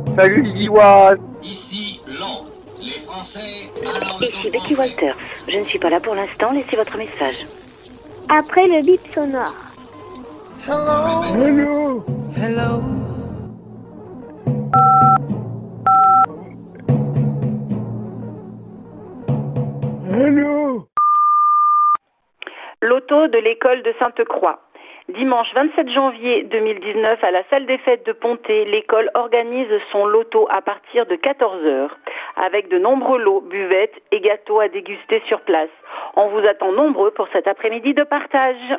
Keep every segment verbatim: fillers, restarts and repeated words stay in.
Salut Iwan. Ici Londres. Les Français parlent Ici au Betty français. Walters. Je ne suis pas là pour l'instant, laissez votre message. Après le bip sonore. Hello. Hello. Hello. Loto de l'école de Sainte-Croix. Dimanche vingt-sept janvier deux mille dix-neuf, à la salle des fêtes de Ponté, l'école organise son loto à partir de quatorze heures, avec de nombreux lots, buvettes et gâteaux à déguster sur place. On vous attend nombreux pour cet après-midi de partage.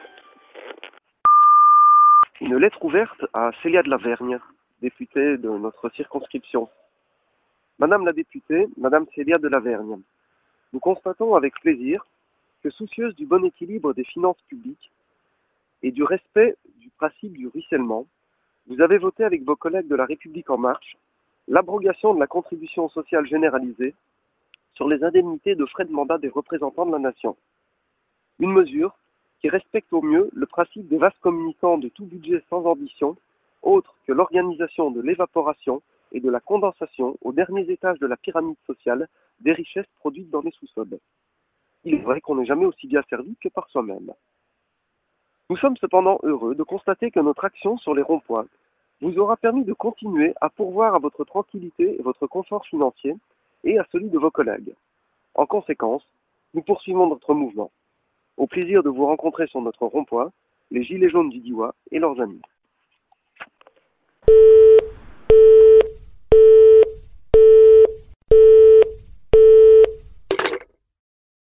Une lettre ouverte à Célia de la Vergne, députée de notre circonscription. Madame la députée, Madame Célia de la Vergne, nous constatons avec plaisir que, soucieuse du bon équilibre des finances publiques et du respect du principe du ruissellement, vous avez voté avec vos collègues de La République En Marche l'abrogation de la contribution sociale généralisée sur les indemnités de frais de mandat des représentants de la nation. Une mesure qui respecte au mieux le principe des vases communicants de tout budget sans ambition, autre que l'organisation de l'évaporation et de la condensation aux derniers étages de la pyramide sociale des richesses produites dans les sous-sols. Il est vrai qu'on n'est jamais aussi bien servi que par soi-même. Nous sommes cependant heureux de constater que notre action sur les ronds-points vous aura permis de continuer à pourvoir à votre tranquillité et votre confort financier et à celui de vos collègues. En conséquence, nous poursuivons notre mouvement. Au plaisir de vous rencontrer sur notre rond-point, les Gilets jaunes du Diois et leurs amis.